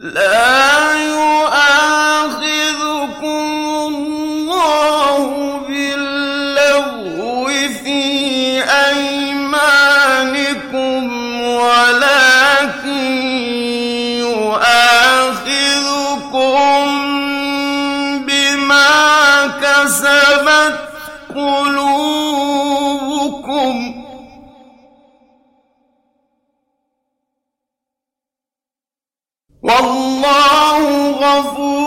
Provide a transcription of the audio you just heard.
لا يؤاخذكم الله باللغو في أيمانكم ولكن يؤاخذكم بما كسبت قلوبكم والله غفور